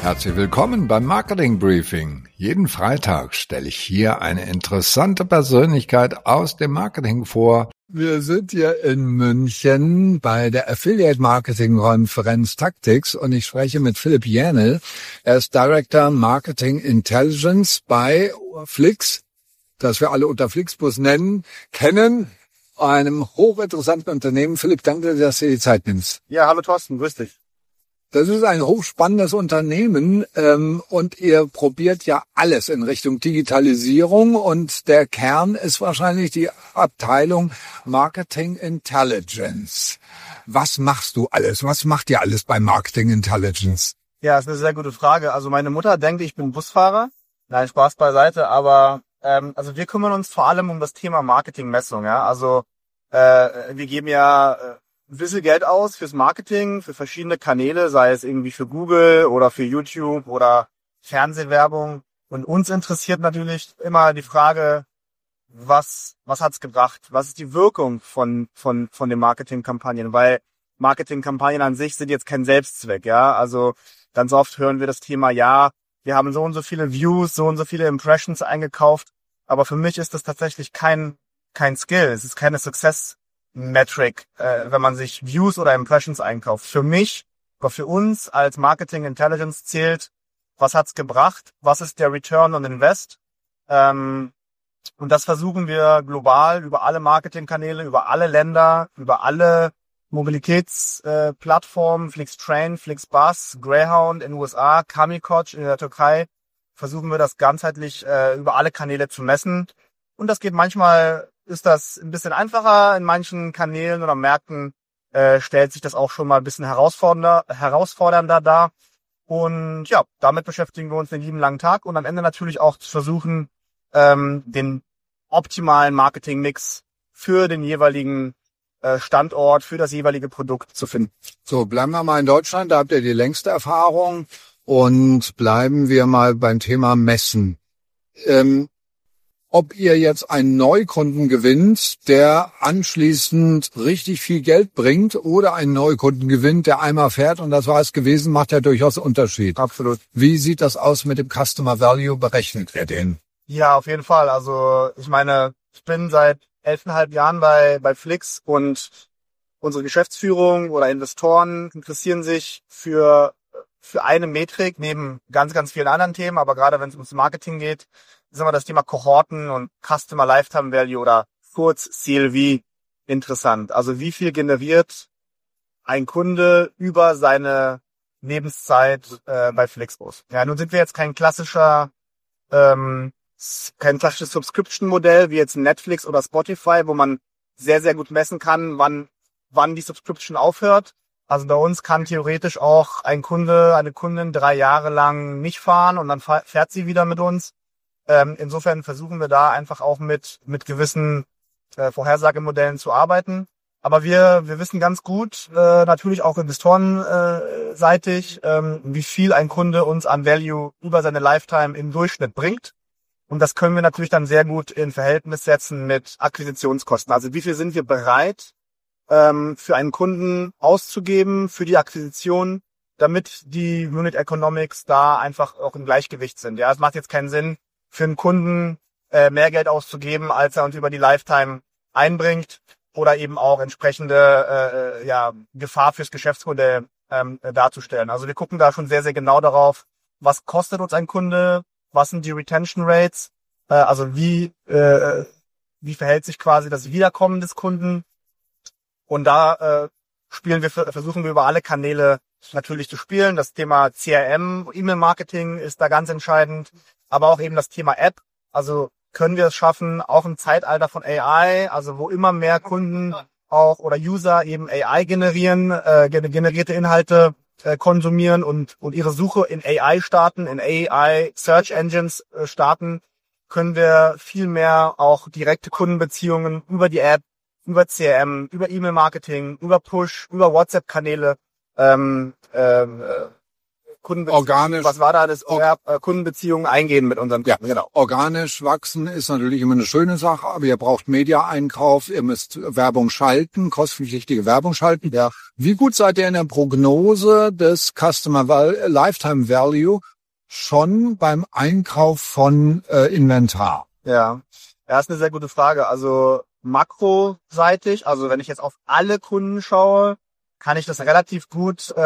Herzlich willkommen beim Marketing Briefing. Jeden Freitag stelle ich hier eine interessante Persönlichkeit aus dem Marketing vor. Wir sind hier in München bei der Affiliate Marketing Konferenz Tactics und ich spreche mit Philipp Jähnl. Er ist Director Marketing Intelligence bei Flix, das wir alle unter Flixbus kennen, einem hochinteressanten Unternehmen. Philipp, danke, dass du dir die Zeit nimmst. Ja, hallo Thorsten, grüß dich. Das ist ein hochspannendes Unternehmen und ihr probiert ja alles in Richtung Digitalisierung und der Kern ist wahrscheinlich die Abteilung Marketing Intelligence. Was machst du alles? Was macht ihr alles bei Marketing Intelligence? Ja, ist eine sehr gute Frage. Also meine Mutter denkt, ich bin Busfahrer. Nein, Spaß beiseite, aber also wir kümmern uns vor allem um das Thema Marketingmessung. Ja, also wir geben ja ein bisschen Geld aus fürs Marketing, für verschiedene Kanäle, sei es irgendwie für Google oder für YouTube oder Fernsehwerbung. Und uns interessiert natürlich immer die Frage, was hat's gebracht? Was ist die Wirkung von den Marketingkampagnen? Weil Marketingkampagnen an sich sind jetzt kein Selbstzweck, ja. Also ganz oft hören wir das Thema, ja, wir haben so und so viele Views, so und so viele Impressions eingekauft. Aber für mich ist das tatsächlich kein Skill. Es ist keine Success Metric, wenn man sich Views oder Impressions einkauft. Für mich, aber für uns als Marketing Intelligence zählt, was hat's gebracht, was ist der Return on Invest, und das versuchen wir global über alle Marketingkanäle, über alle Länder, über alle Mobilitätsplattformen, Flixtrain, Flixbus, Greyhound in den USA, Kamikoc in der Türkei, versuchen wir das ganzheitlich über alle Kanäle zu messen. Und das geht manchmal, ist das ein bisschen einfacher, in manchen Kanälen oder Märkten stellt sich das auch schon mal ein bisschen herausfordernder dar. Und ja, damit beschäftigen wir uns den lieben langen Tag und am Ende natürlich auch zu versuchen, den optimalen Marketingmix für den jeweiligen Standort, für das jeweilige Produkt zu finden. So, bleiben wir mal in Deutschland, da habt ihr die längste Erfahrung und bleiben wir mal beim Thema Messen. Ob ihr jetzt einen Neukunden gewinnt, der anschließend richtig viel Geld bringt oder einen Neukunden gewinnt, der einmal fährt und das war es gewesen, macht ja durchaus Unterschied. Absolut. Wie sieht das aus mit dem Customer Value? Berechnet ihr den? Ja, auf jeden Fall. Also ich meine, ich bin seit 11,5 Jahren bei Flix und unsere Geschäftsführung oder Investoren interessieren sich für eine Metrik neben ganz, ganz vielen anderen Themen, aber gerade wenn es ums Marketing geht, ist immer das Thema Kohorten und Customer Lifetime Value oder kurz CLV interessant. Also wie viel generiert ein Kunde über seine Lebenszeit bei Flixbus? Ja, nun sind wir jetzt kein klassisches Subscription-Modell wie jetzt Netflix oder Spotify, wo man sehr, sehr gut messen kann, wann die Subscription aufhört. Also bei uns kann theoretisch auch ein Kunde, eine Kundin 3 Jahre lang nicht fahren und dann fährt sie wieder mit uns. Insofern versuchen wir da einfach auch mit gewissen Vorhersagemodellen zu arbeiten. Aber wir wissen ganz gut, natürlich auch investorenseitig, wie viel ein Kunde uns an Value über seine Lifetime im Durchschnitt bringt. Und das können wir natürlich dann sehr gut in Verhältnis setzen mit Akquisitionskosten. Also wie viel sind wir bereit, für einen Kunden auszugeben, für die Akquisition, damit die Unit Economics da einfach auch im Gleichgewicht sind. Ja, es macht jetzt keinen Sinn, für einen Kunden mehr Geld auszugeben, als er uns über die Lifetime einbringt oder eben auch entsprechende Gefahr fürs Geschäftsmodell darzustellen. Also wir gucken da schon sehr, sehr genau darauf, was kostet uns ein Kunde, was sind die Retention Rates, also wie verhält sich quasi das Wiederkommen des Kunden. Und da versuchen wir über alle Kanäle natürlich zu spielen. Das Thema CRM, E-Mail-Marketing ist da ganz entscheidend, aber auch eben das Thema App. Also können wir es schaffen, auch im Zeitalter von AI, also wo immer mehr Kunden auch oder User eben AI generierte Inhalte konsumieren und ihre Suche in AI starten, in AI Search Engines starten, können wir viel mehr auch direkte Kundenbeziehungen über die App, über CRM, über E-Mail-Marketing, über Push, über WhatsApp-Kanäle Kundenbeziehungen, was war da das Kundenbeziehungen eingehen mit unseren Kunden. Ja, genau. Organisch wachsen ist natürlich immer eine schöne Sache, aber ihr braucht Media-Einkauf, ihr müsst Werbung schalten, kostenpflichtige Werbung schalten. Ja. Wie gut seid ihr in der Prognose des Customer Lifetime Value schon beim Einkauf von Inventar? Ja, ist eine sehr gute Frage. Also makroseitig, also wenn ich jetzt auf alle Kunden schaue, kann ich das relativ gut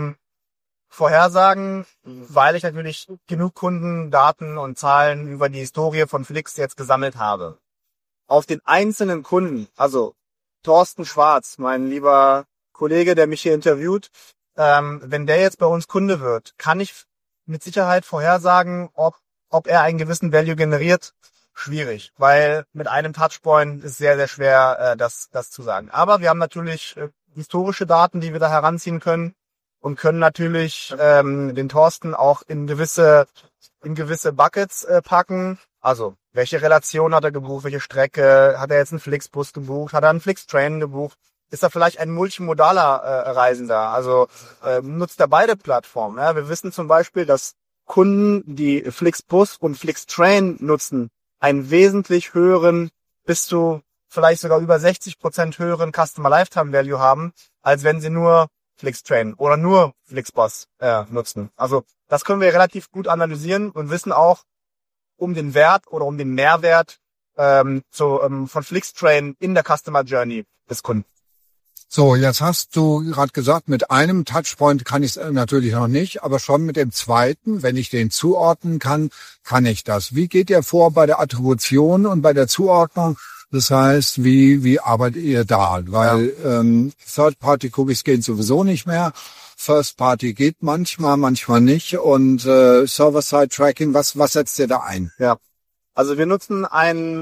vorhersagen, weil ich natürlich genug Kundendaten und Zahlen über die Historie von Flix jetzt gesammelt habe. Auf den einzelnen Kunden, also Thorsten Schwarz, mein lieber Kollege, der mich hier interviewt, wenn der jetzt bei uns Kunde wird, kann ich mit Sicherheit vorhersagen, ob er einen gewissen Value generiert. Schwierig, weil mit einem Touchpoint ist sehr, sehr schwer, das zu sagen. Aber wir haben natürlich historische Daten, die wir da heranziehen können und können natürlich den Thorsten auch in gewisse Buckets packen. Also, welche Relation hat er gebucht, welche Strecke, hat er jetzt einen Flixbus gebucht, hat er einen Flixtrain gebucht, ist er vielleicht ein multimodaler Reisender, also nutzt er beide Plattformen. Ja? Wir wissen zum Beispiel, dass Kunden, die Flixbus und Flixtrain nutzen, einen wesentlich höheren, bis zu vielleicht sogar über 60% höheren Customer Lifetime Value haben, als wenn sie nur Flixtrain oder nur Flixbus nutzen. Also das können wir relativ gut analysieren und wissen auch um den Wert oder um den Mehrwert von Flixtrain in der Customer Journey des Kunden. So, jetzt hast du gerade gesagt, mit einem Touchpoint kann ich es natürlich noch nicht, aber schon mit dem zweiten, wenn ich den zuordnen kann, kann ich das. Wie geht ihr vor bei der Attribution und bei der Zuordnung? Das heißt, wie arbeitet ihr da? Weil Third-Party-Cookies gehen sowieso nicht mehr. First-Party geht manchmal nicht. Und Server-Side-Tracking, was setzt ihr da ein? Ja, also wir nutzen eine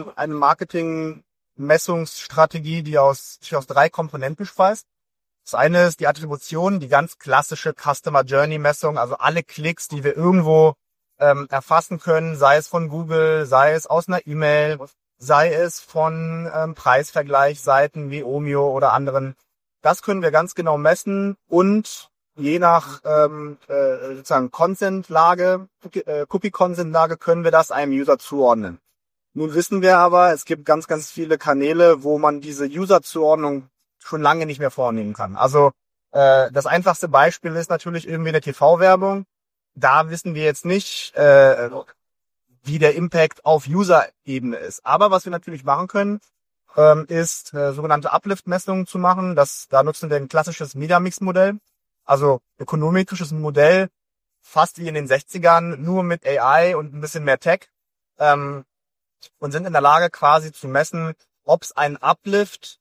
Messungsstrategie, die sich aus 3 Komponenten speist. Das eine ist die Attribution, die ganz klassische Customer Journey Messung, also alle Klicks, die wir irgendwo erfassen können, sei es von Google, sei es aus einer E-Mail, sei es von Preisvergleichsseiten wie Omio oder anderen. Das können wir ganz genau messen und je nach sozusagen Consent-Lage, Cookie-Consent-Lage können wir das einem User zuordnen. Nun wissen wir aber, es gibt ganz, ganz viele Kanäle, wo man diese User-Zuordnung schon lange nicht mehr vornehmen kann. Also das einfachste Beispiel ist natürlich irgendwie eine TV-Werbung. Da wissen wir jetzt nicht, wie der Impact auf User-Ebene ist. Aber was wir natürlich machen können, ist sogenannte Uplift-Messungen zu machen. Da nutzen wir ein klassisches Media-Mix-Modell, also ökonometrisches Modell, fast wie in den 60ern, nur mit AI und ein bisschen mehr Tech. Und sind in der Lage quasi zu messen, ob es einen Uplift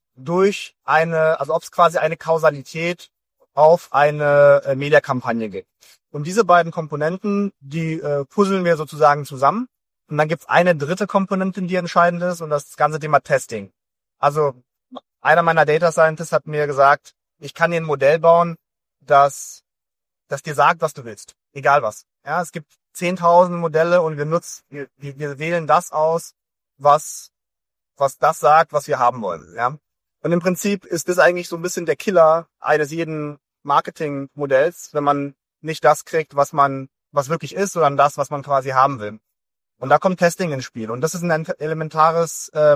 ob es quasi eine Kausalität auf eine Mediakampagne gibt. Und diese beiden Komponenten, die puzzeln wir sozusagen zusammen. Und dann gibt's eine dritte Komponente, die entscheidend ist, und das ist das ganze Thema Testing. Also einer meiner Data Scientists hat mir gesagt, ich kann dir ein Modell bauen, das dir sagt, was du willst. Egal was. Ja, es gibt 10.000 Modelle und wir wählen das aus, was das sagt, was wir haben wollen. Ja. Und im Prinzip ist das eigentlich so ein bisschen der Killer eines jeden Marketingmodells, wenn man nicht das kriegt, was wirklich ist, sondern das, was man quasi haben will. Und da kommt Testing ins Spiel. Und das ist eine elementare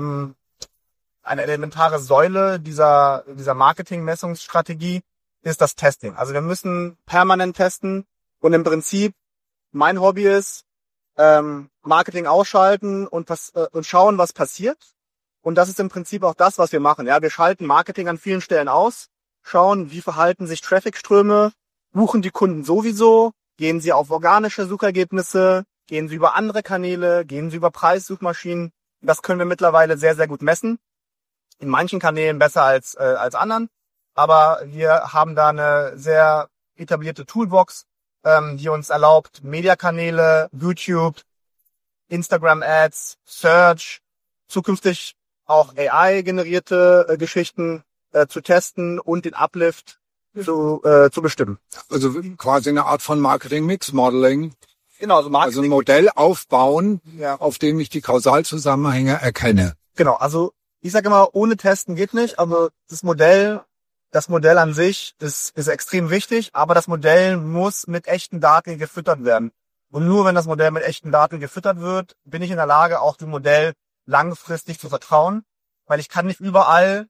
Säule dieser Marketing-Messungsstrategie, ist das Testing. Also wir müssen permanent testen und im Prinzip mein Hobby ist, Marketing ausschalten und schauen, was passiert. Und das ist im Prinzip auch das, was wir machen. Ja, wir schalten Marketing an vielen Stellen aus, schauen, wie verhalten sich Traffic-Ströme, buchen die Kunden sowieso, gehen sie auf organische Suchergebnisse, gehen sie über andere Kanäle, gehen sie über Preissuchmaschinen. Das können wir mittlerweile sehr, sehr gut messen. In manchen Kanälen besser als anderen. Aber wir haben da eine sehr etablierte Toolbox, die uns erlaubt, Mediakanäle, YouTube, Instagram-Ads, Search, zukünftig auch AI-generierte Geschichten zu testen und den Uplift zu bestimmen. Also quasi eine Art von Marketing-Mix-Modeling. Genau, also Marketing. Also ein Modell aufbauen, auf dem ich die Kausalzusammenhänge erkenne. Genau, also ich sage immer, ohne Testen geht nicht, aber das Modell das Modell an sich ist extrem wichtig, aber das Modell muss mit echten Daten gefüttert werden. Und nur wenn das Modell mit echten Daten gefüttert wird, bin ich in der Lage, auch dem Modell langfristig zu vertrauen, weil ich kann nicht überall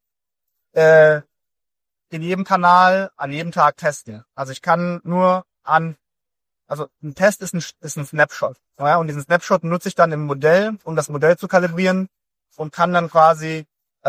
in jedem Kanal an jedem Tag testen. Also ich kann nur also ein Test ist ein Snapshot. Ja, und diesen Snapshot nutze ich dann im Modell, um das Modell zu kalibrieren und kann dann quasi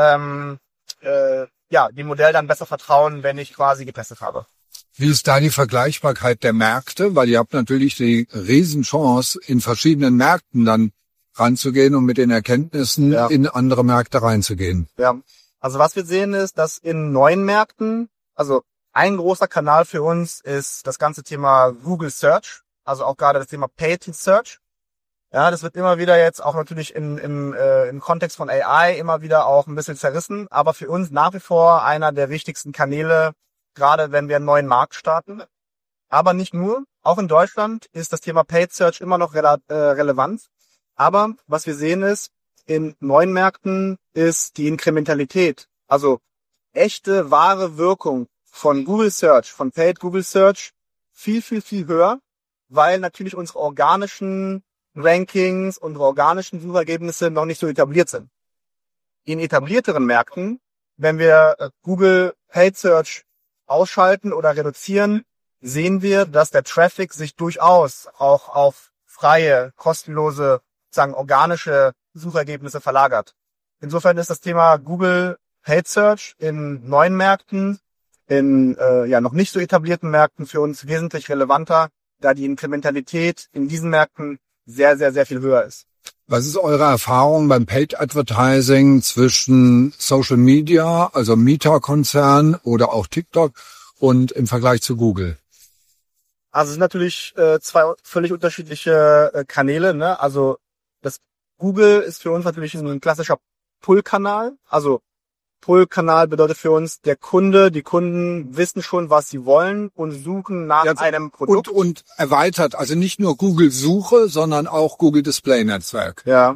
dem Modell dann besser vertrauen, wenn ich quasi getestet habe. Wie ist da die Vergleichbarkeit der Märkte? Weil ihr habt natürlich die Riesenchance, in verschiedenen Märkten dann ranzugehen und mit den Erkenntnissen in andere Märkte reinzugehen. Ja, also was wir sehen ist, dass in neuen Märkten, also ein großer Kanal für uns ist das ganze Thema Google Search, also auch gerade das Thema Paid Search. Ja, das wird immer wieder jetzt auch natürlich im Kontext von AI immer wieder auch ein bisschen zerrissen, aber für uns nach wie vor einer der wichtigsten Kanäle, gerade wenn wir einen neuen Markt starten. Aber nicht nur, auch in Deutschland ist das Thema Paid Search immer noch relevant. Aber was wir sehen ist, in neuen Märkten ist die Inkrementalität, also echte, wahre Wirkung von Google Search, von Paid Google Search viel, viel, viel höher, weil natürlich unsere organischen Rankings, unsere organischen Suchergebnisse noch nicht so etabliert sind. In etablierteren Märkten, wenn wir Google Paid Search ausschalten oder reduzieren, sehen wir, dass der Traffic sich durchaus auch auf freie, kostenlose, sagen organische Suchergebnisse verlagert. Insofern ist das Thema Google Paid Search in neuen Märkten, in noch nicht so etablierten Märkten für uns wesentlich relevanter, da die Inkrementalität in diesen Märkten sehr, sehr, sehr viel höher ist. Was ist eure Erfahrung beim Paid Advertising zwischen Social Media, also Meta-Konzern oder auch TikTok und im Vergleich zu Google? Also es sind natürlich zwei völlig unterschiedliche Kanäle, ne? Also das Google ist für uns natürlich ein klassischer Pull-Kanal. Also Pull-Kanal bedeutet für uns, die Kunden wissen schon, was sie wollen und suchen nach einem Produkt. Und erweitert, also nicht nur Google-Suche, sondern auch Google-Display-Netzwerk. Ja.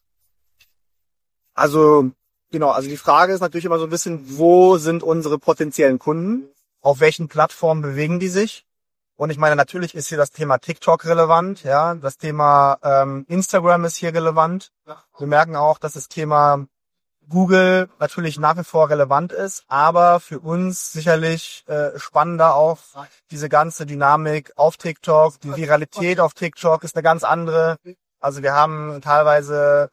Also, genau, also die Frage ist natürlich immer so ein bisschen, wo sind unsere potenziellen Kunden? Auf welchen Plattformen bewegen die sich? Und ich meine, natürlich ist hier das Thema TikTok relevant, ja, das Thema Instagram ist hier relevant. Wir merken auch, dass das Thema Google natürlich nach wie vor relevant ist, aber für uns sicherlich spannender auch diese ganze Dynamik auf TikTok. Die Viralität auf TikTok ist eine ganz andere. Also wir haben teilweise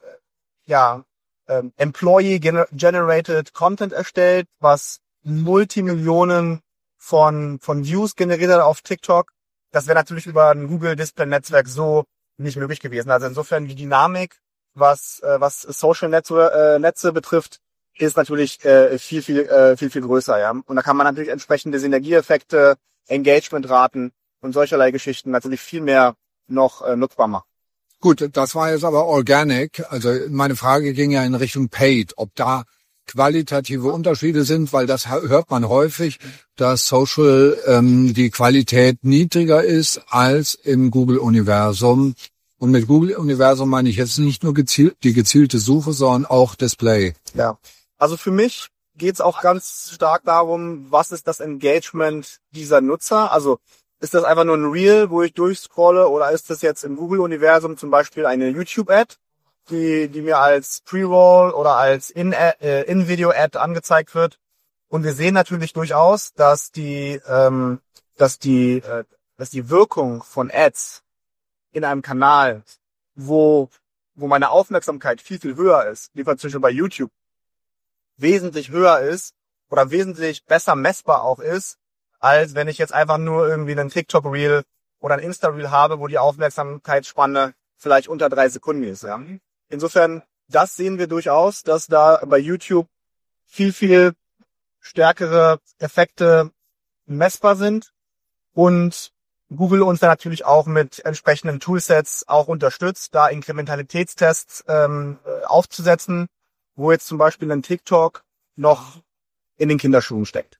Employee-generated Content erstellt, was Multimillionen von Views generiert hat auf TikTok. Das wäre natürlich über ein Google Display Netzwerk so nicht möglich gewesen. Also insofern die Dynamik, was Social Netze betrifft, ist natürlich viel größer, ja. Und da kann man natürlich entsprechende Synergieeffekte, Engagementraten und solcherlei Geschichten natürlich viel mehr noch nutzbar machen. Gut, das war jetzt aber organic. Also meine Frage ging ja in Richtung Paid, ob da qualitative Unterschiede sind, weil das hört man häufig, dass Social die Qualität niedriger ist als im Google-Universum. Und mit Google-Universum meine ich jetzt nicht nur die gezielte Suche, sondern auch Display. Ja, also für mich geht es auch ganz stark darum, was ist das Engagement dieser Nutzer? Also ist das einfach nur ein Reel, wo ich durchscrolle, oder ist das jetzt im Google-Universum zum Beispiel eine YouTube-Ad, die mir als Pre-Roll oder als In-Video-Ad angezeigt wird? Und wir sehen natürlich durchaus, dass die Wirkung von Ads in einem Kanal, wo meine Aufmerksamkeit viel, viel höher ist, wie zum Beispiel bei YouTube, wesentlich höher ist oder wesentlich besser messbar auch ist, als wenn ich jetzt einfach nur irgendwie einen TikTok-Reel oder ein Insta-Reel habe, wo die Aufmerksamkeitsspanne vielleicht unter 3 Sekunden ist. Ja. Insofern, das sehen wir durchaus, dass da bei YouTube viel, viel stärkere Effekte messbar sind und Google uns dann natürlich auch mit entsprechenden Toolsets auch unterstützt, da Inkrementalitätstests aufzusetzen, wo jetzt zum Beispiel ein TikTok noch in den Kinderschuhen steckt.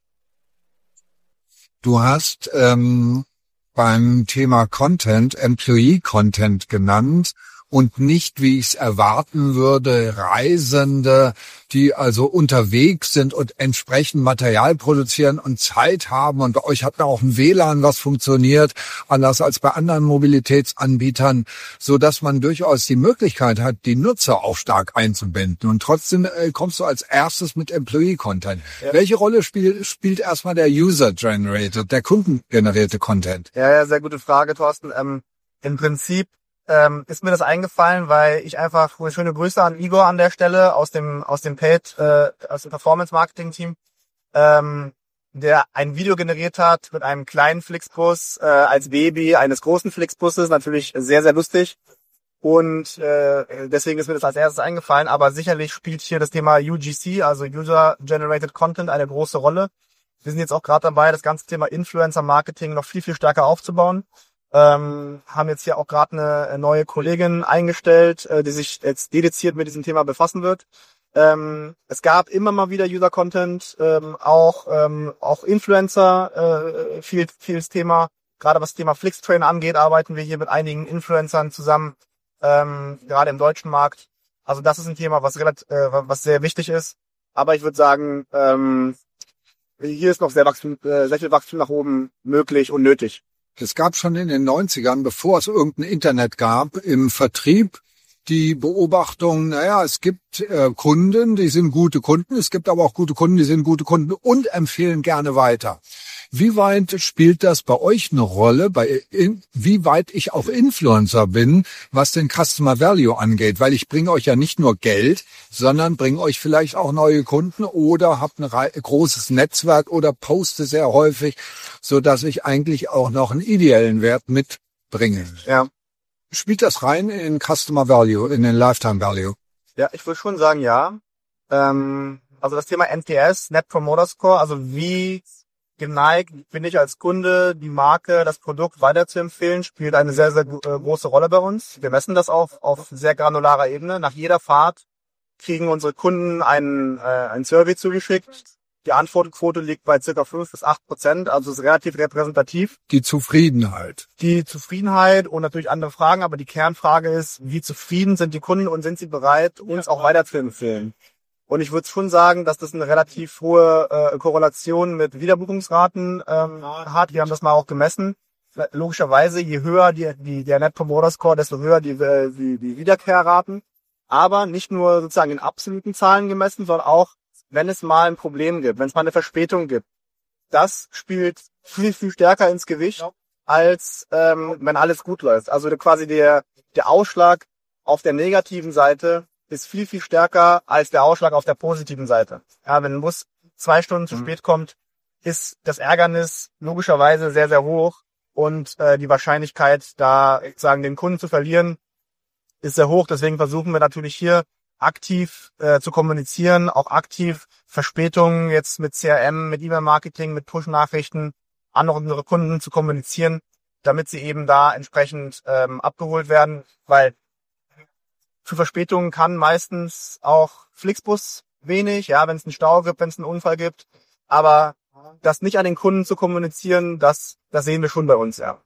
Du hast beim Thema Content Employee Content genannt und nicht, wie ich es erwarten würde, Reisende, die also unterwegs sind und entsprechend Material produzieren und Zeit haben. Und bei euch hat man auch ein WLAN, was funktioniert, anders als bei anderen Mobilitätsanbietern, so dass man durchaus die Möglichkeit hat, die Nutzer auch stark einzubinden. Und trotzdem kommst du als erstes mit Employee-Content. Ja. Welche Rolle spielt erstmal der User-Generated, der kundengenerierte Content? Ja, sehr gute Frage, Thorsten. Im Prinzip ist mir das eingefallen, weil ich einfach schöne Grüße an Igor an der Stelle aus dem Performance Marketing Team, der ein Video generiert hat mit einem kleinen Flixbus als Baby eines großen Flixbusses, natürlich sehr, sehr lustig. Und deswegen ist mir das als erstes eingefallen, aber sicherlich spielt hier das Thema UGC, also User Generated Content, eine große Rolle. Wir sind jetzt auch gerade dabei, das ganze Thema Influencer Marketing noch viel, viel stärker aufzubauen. Haben jetzt hier auch gerade eine neue Kollegin eingestellt, die sich jetzt dediziert mit diesem Thema befassen wird. Es gab immer mal wieder User-Content, auch Influencer, vieles Thema. Gerade was das Thema Flixtrain angeht, arbeiten wir hier mit einigen Influencern zusammen, gerade im deutschen Markt. Also das ist ein Thema, was sehr wichtig ist. Aber ich würde sagen, hier ist noch sehr viel Wachstum nach oben möglich und nötig. Es gab schon in den 90ern, bevor es irgendein Internet gab, im Vertrieb die Beobachtung, es gibt Kunden, die sind gute Kunden, es gibt aber auch gute Kunden, die sind gute Kunden und empfehlen gerne weiter. Wie weit spielt das bei euch eine Rolle, wie weit ich auch Influencer bin, was den Customer Value angeht? Weil ich bringe euch ja nicht nur Geld, sondern bringe euch vielleicht auch neue Kunden oder habe ein großes Netzwerk oder poste sehr häufig, so dass ich eigentlich auch noch einen ideellen Wert mitbringe. Ja. Spielt das rein in Customer Value, in den Lifetime Value? Ja, ich würde schon sagen, ja. Also das Thema NPS, Net Promoter Score, also wie geneigt bin ich als Kunde, die Marke, das Produkt weiterzuempfehlen, spielt eine sehr, sehr große Rolle bei uns. Wir messen das auf sehr granularer Ebene. Nach jeder Fahrt kriegen unsere Kunden ein Survey zugeschickt. Die Antwortquote liegt bei ca. 5-8%, also ist relativ repräsentativ. Die Zufriedenheit Und natürlich andere Fragen, aber die Kernfrage ist, wie zufrieden sind die Kunden und sind sie bereit, uns auch weiterzuempfehlen? Und ich würde schon sagen, dass das eine relativ hohe Korrelation mit Wiederbuchungsraten hat. Wir haben das mal auch gemessen. Logischerweise, je höher der Net Promoter Score, desto höher die Wiederkehrraten. Aber nicht nur sozusagen in absoluten Zahlen gemessen, sondern auch, wenn es mal ein Problem gibt, wenn es mal eine Verspätung gibt. Das spielt viel, viel stärker ins Gewicht, als wenn alles gut läuft. Also quasi der Ausschlag auf der negativen Seite ist viel, viel stärker als der Ausschlag auf der positiven Seite. Ja, wenn ein Bus 2 Stunden zu spät kommt, ist das Ärgernis logischerweise sehr, sehr hoch und die Wahrscheinlichkeit, da sozusagen den Kunden zu verlieren, ist sehr hoch. Deswegen versuchen wir natürlich hier aktiv zu kommunizieren, auch aktiv Verspätungen jetzt mit CRM, mit E-Mail-Marketing, mit Push-Nachrichten an unsere Kunden zu kommunizieren, damit sie eben da entsprechend abgeholt werden, weil für Verspätungen kann meistens auch Flixbus wenig, ja, wenn es einen Stau gibt, wenn es einen Unfall gibt. Aber das nicht an den Kunden zu kommunizieren, das sehen wir schon bei uns, ja.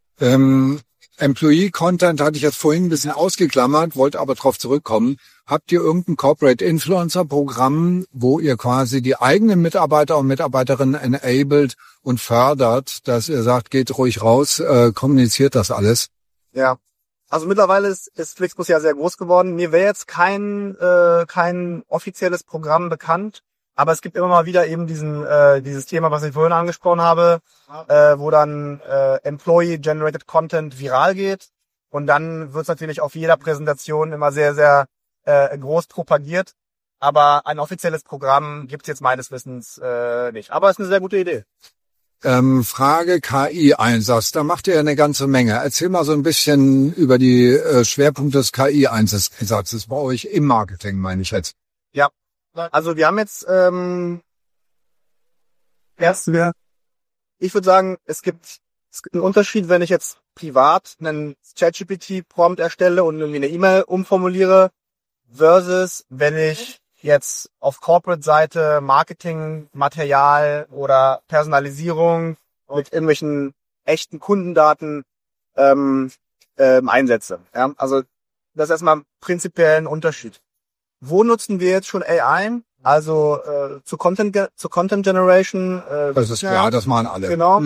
Employee Content hatte ich jetzt vorhin ein bisschen ausgeklammert, wollte aber drauf zurückkommen. Habt ihr irgendein Corporate Influencer Programm, wo ihr quasi die eigenen Mitarbeiter und Mitarbeiterinnen enabled und fördert, dass ihr sagt, geht ruhig raus, kommuniziert das alles? Ja. Also mittlerweile ist Flixbus ja sehr groß geworden. Mir wäre jetzt kein offizielles Programm bekannt, aber es gibt immer mal wieder eben dieses Thema, was ich vorhin angesprochen habe, wo dann Employee-Generated Content viral geht und dann wird es natürlich auf jeder Präsentation immer sehr, sehr groß propagiert. Aber ein offizielles Programm gibt es jetzt meines Wissens nicht. Aber es ist eine sehr gute Idee. Frage KI-Einsatz, da macht ihr ja eine ganze Menge. Erzähl mal so ein bisschen über die Schwerpunkte des KI-Einsatzes bei euch im Marketing, meine ich jetzt. Ja, also wir haben jetzt ich würde sagen, es gibt einen Unterschied, wenn ich jetzt privat einen ChatGPT-Prompt erstelle und irgendwie eine E-Mail umformuliere, versus wenn ich jetzt auf Corporate-Seite Marketing-Material oder Personalisierung mit irgendwelchen echten Kundendaten einsetze. Ja? Also Das ist erstmal prinzipiell ein Unterschied. Wo nutzen wir jetzt schon AI? Also zu Content Generation. Das ist klar, das machen alle. Genau.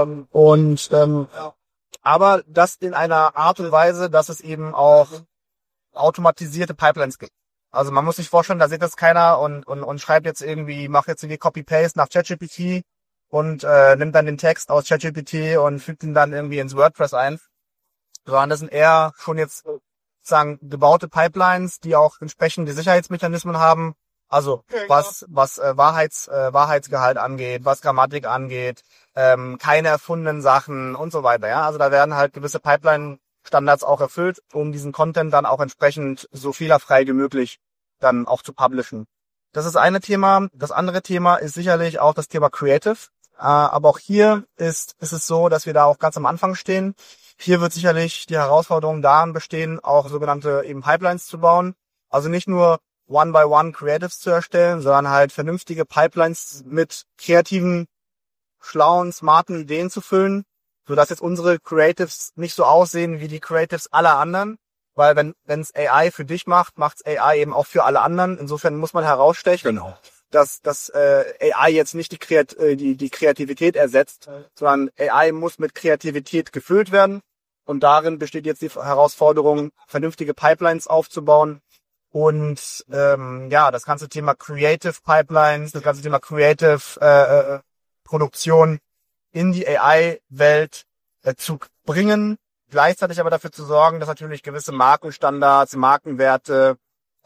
Aber das in einer Art und Weise, dass es eben auch automatisierte Pipelines gibt. Also man muss sich vorstellen, da sieht das keiner und schreibt jetzt irgendwie, macht jetzt irgendwie Copy-Paste nach ChatGPT und nimmt dann den Text aus ChatGPT und fügt ihn dann irgendwie ins WordPress ein. Sondern das sind eher schon jetzt sozusagen gebaute Pipelines, die auch entsprechende Sicherheitsmechanismen haben. Also was Wahrheitsgehalt angeht, was Grammatik angeht, keine erfundenen Sachen und so weiter. Ja, also da werden halt gewisse Pipeline-Standards auch erfüllt, um diesen Content dann auch entsprechend so fehlerfrei wie möglich dann auch zu publishen. Das ist eine Thema. Das andere Thema ist sicherlich auch das Thema Creative. Aber auch hier ist es so, dass wir da auch ganz am Anfang stehen. Hier wird sicherlich die Herausforderung darin bestehen, auch sogenannte eben Pipelines zu bauen. Also nicht nur One-by-One Creatives zu erstellen, sondern halt vernünftige Pipelines mit kreativen, schlauen, smarten Ideen zu füllen, sodass jetzt unsere Creatives nicht so aussehen wie die Creatives aller anderen. Weil wenn es AI für dich macht, macht's AI eben auch für alle anderen. Insofern muss man herausstechen, Genau. dass AI jetzt nicht die Kreativität ersetzt, sondern AI muss mit Kreativität gefüllt werden. Und darin besteht jetzt die Herausforderung, vernünftige Pipelines aufzubauen. Und das ganze Thema Creative Pipelines, das ganze Thema Creative Produktion in die AI-Welt zu bringen, gleichzeitig aber dafür zu sorgen, dass natürlich gewisse Markenstandards, Markenwerte,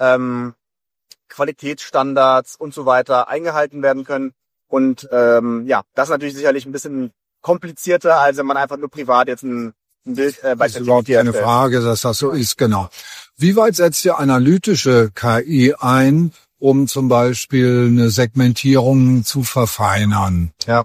Qualitätsstandards und so weiter eingehalten werden können. Und das ist natürlich sicherlich ein bisschen komplizierter, als wenn man einfach nur privat jetzt ein Bild bei Das ist überhaupt keine Frage, dass das so ist, genau. Wie weit setzt ihr analytische KI ein, um zum Beispiel eine Segmentierung zu verfeinern? Ja.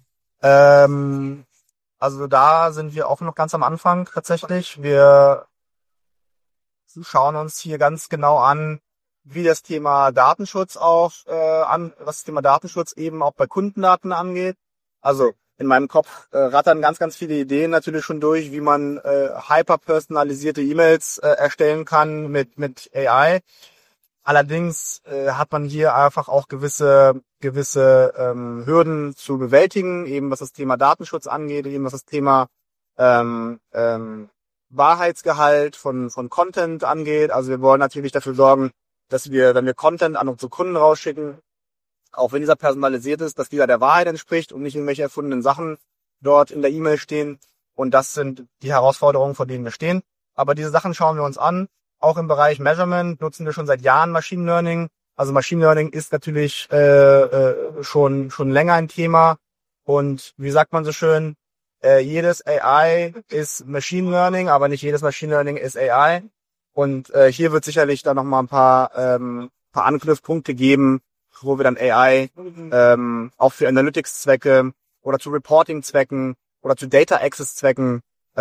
Also da sind wir auch noch ganz am Anfang tatsächlich. Wir schauen uns hier ganz genau an, wie das Thema Datenschutz was das Thema Datenschutz eben auch bei Kundendaten angeht. Also in meinem Kopf rattern ganz, ganz viele Ideen natürlich schon durch, wie man hyperpersonalisierte E-Mails erstellen kann mit AI. Allerdings hat man hier einfach auch gewisse Hürden zu bewältigen, eben was das Thema Datenschutz angeht, eben was das Thema Wahrheitsgehalt von Content angeht. Also wir wollen natürlich dafür sorgen, dass wir, wenn wir Content an unsere Kunden rausschicken, auch wenn dieser personalisiert ist, dass dieser der Wahrheit entspricht und nicht irgendwelche erfundenen Sachen dort in der E-Mail stehen. Und das sind die Herausforderungen, vor denen wir stehen. Aber diese Sachen schauen wir uns an. Auch im Bereich Measurement nutzen wir schon seit Jahren Machine Learning. Also Machine Learning ist natürlich schon länger ein Thema. Und wie sagt man so schön, jedes AI ist Machine Learning, aber nicht jedes Machine Learning ist AI. Und hier wird sicherlich dann nochmal ein paar Anknüpfpunkte geben, wo wir dann AI auch für Analytics-Zwecke oder zu Reporting-Zwecken oder zu Data-Access-Zwecken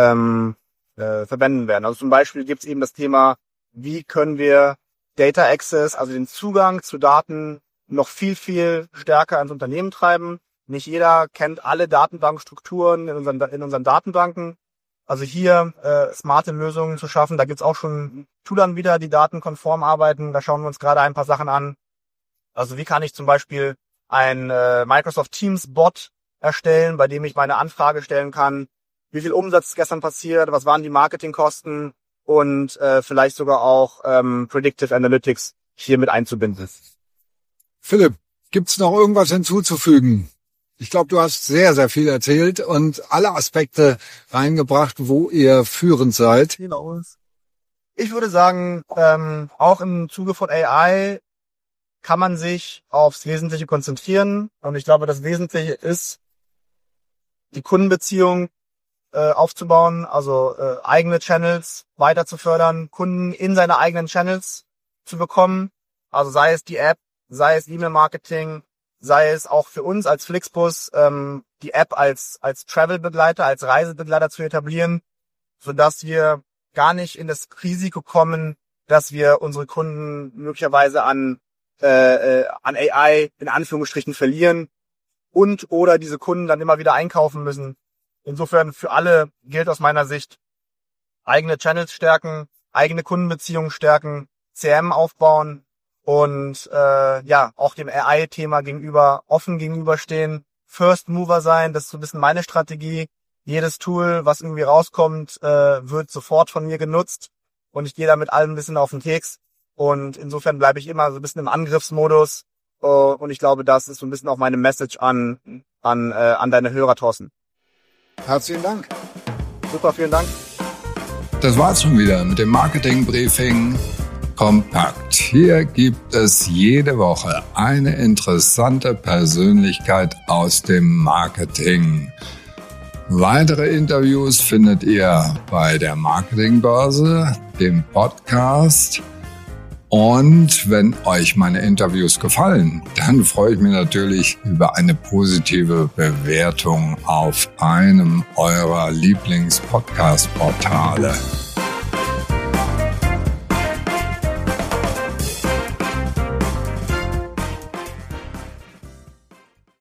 verwenden werden. Also zum Beispiel gibt es eben das Thema, wie können wir Data Access, also den Zugang zu Daten, noch viel, viel stärker ins Unternehmen treiben. Nicht jeder kennt alle Datenbankstrukturen in unseren Datenbanken. Also hier smarte Lösungen zu schaffen. Da gibt's auch schon Toolanbieter, die datenkonform arbeiten. Da schauen wir uns gerade ein paar Sachen an. Also wie kann ich zum Beispiel ein Microsoft Teams Bot erstellen, bei dem ich meine Anfrage stellen kann, wie viel Umsatz ist gestern passiert, was waren die Marketingkosten und vielleicht sogar auch Predictive Analytics hier mit einzubinden. Philipp, gibt's noch irgendwas hinzuzufügen? Ich glaube, du hast sehr, sehr viel erzählt und alle Aspekte reingebracht, wo ihr führend seid. Genau. Ich würde sagen, auch im Zuge von AI kann man sich aufs Wesentliche konzentrieren. Und ich glaube, das Wesentliche ist, die Kundenbeziehung aufzubauen, also eigene Channels weiter zu fördern, Kunden in seine eigenen Channels zu bekommen. Also sei es die App, sei es E-Mail-Marketing, sei es auch für uns als Flixbus die App als Travel-Begleiter, als Reisebegleiter zu etablieren, sodass wir gar nicht in das Risiko kommen, dass wir unsere Kunden möglicherweise an AI in Anführungsstrichen verlieren und oder diese Kunden dann immer wieder einkaufen müssen. Insofern für alle gilt aus meiner Sicht, eigene Channels stärken, eigene Kundenbeziehungen stärken, CRM aufbauen und auch dem AI-Thema offen gegenüberstehen, First Mover sein, das ist so ein bisschen meine Strategie. Jedes Tool, was irgendwie rauskommt, wird sofort von mir genutzt und ich gehe da mit allem ein bisschen auf den Keks und insofern bleibe ich immer so ein bisschen im Angriffsmodus und ich glaube, das ist so ein bisschen auch meine Message an deine Hörer, Thorsten. Herzlichen Dank. Super, vielen Dank. Das war's schon wieder mit dem Marketing-Briefing kompakt. Hier gibt es jede Woche eine interessante Persönlichkeit aus dem Marketing. Weitere Interviews findet ihr bei der Marketingbörse, dem Podcast. Und wenn euch meine Interviews gefallen, dann freue ich mich natürlich über eine positive Bewertung auf einem eurer Lieblings-Podcast-Portale.